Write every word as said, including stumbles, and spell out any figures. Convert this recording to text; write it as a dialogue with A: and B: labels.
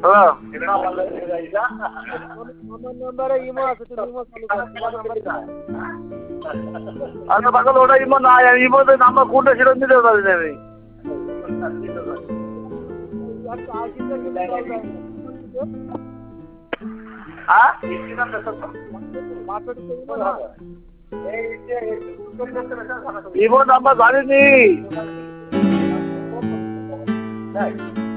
A: আচ্ছা পাগল ওটা ইমো নাই ইমোতে নাম্বার কোনটা সেটা দিতে পারি না আমি হ্যাঁ ইমো নাম্বার জানিনি